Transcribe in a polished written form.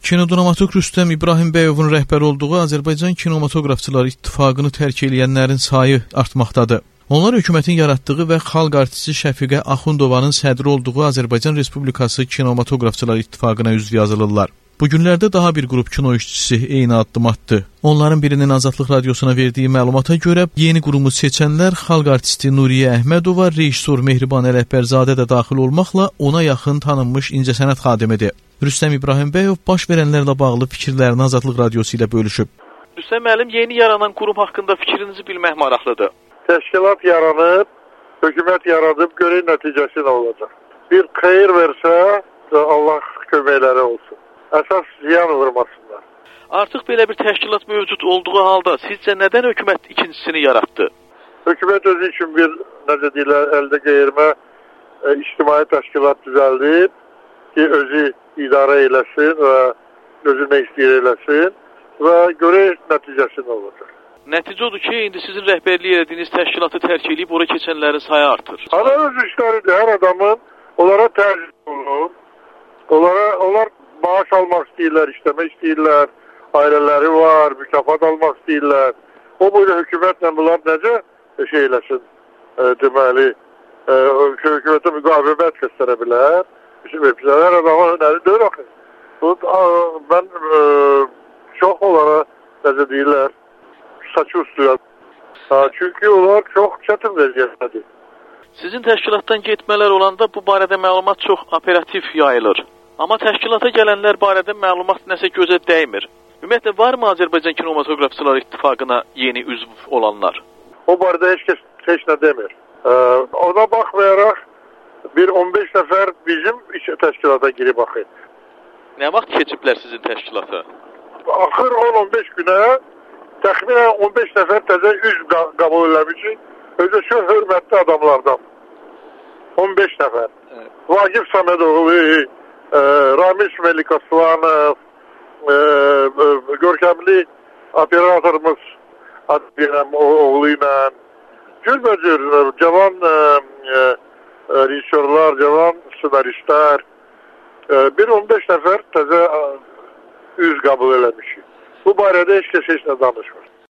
Kinodramaturq Rüstəm İbrahimbəyovun rəhbər olduğu Azərbaycan Kinematografçılar İttifaqını tərk edənlərin sayı artmaqdadır. Onlar hökumətin yaratdığı və xalq artisti Şəfiqə Axundovanın sədri olduğu Azərbaycan Respublikası Kinematografçılar İttifaqına üzv yazılırlar. Bu günlərdə daha bir qrup kino işçisi eyni addım atdı. Onların birinin Azadlıq Radiosuna verdiyi məlumata görə yeni qurumu seçənlər xalq artisti Nuriyə Əhmədova, rejissor Mehriban Ələkbərzadə də daxil olmaqla ona yaxın tanınmış incəsənət xadimidir. Rüstəm İbrahimbəyov baş verənlərlə bağlı fikirlərini Azadlıq Radiosu ilə bölüşüb. Rüstəm müəllim, yeni yaranan qurum haqqında fikrinizi bilmək maraqlıdır. Təşkilat yaranıb, hökumət yaradıb, görək nəticəsi nə olacaq. Bir xeyir versə, Allah köməkləri olsun. Əsas ziyan vurmasınlar. Artıq belə bir təşkilat mövcud olduğu halda sizcə nədən hökumət ikincisini yaratdı? Hökumət özü üçün bir, necə deyirlər, əldə qeyirmə ictimai təşkilat düzəldib ki, özü idarə eləsin və özü nə istəyir eləsin və görək nəticəsi nə olacaq. Nəticə odur ki, indi sizin rəhbərlik etdiyiniz təşkilatı tərk edib ora keçənlərin sayı artır. Ana öz işləridir, hər adamın onlara tərcih olunur. Onlar maaş almaq istəyirlər, işləmək istəyirlər, ailələri var, mükafat almaq istəyirlər. O boyda hökumətlə bunlar necə şey eləsin, deməli, hökumətə müqavimət göstərə bilər. Hər adamın hünəri deyil axı. Mən çox onlara, necə deyirlər, saçı üstülər. Çünki onlar çox çətin vəziyyətdədir. Sizin təşkilatdan getmələr olanda bu barədə məlumat çox operativ yayılır. Amma təşkilata gələnlər barədə məlumat nəsə gözə dəymir. Ümumiyyətlə, varmı Azərbaycan Kinematografçılar İttifaqına yeni üzv olanlar? O barədə heç nə demir. Ona baxmayaraq, bir 15 nəfər bizim təşkilata girib axı. Nə vaxt keçiblər sizin təşkilata? Axır 10-15 günə təxminən 15 nəfər təzə üzv qəbul eləmişik. Özü çox hörmətli adamlardan. 15 nəfər. Evet. Vagif Samədoğlu, Ramiz Melikaslanov, görkəmli operatorumuz Adiləm oğlu ilə, cürbəcür cavan rejissorlar, cavan ssenaristlər, bir 15 nəfər təzə üz qəbul eləmişik. Bu barədə heç nə danışmır.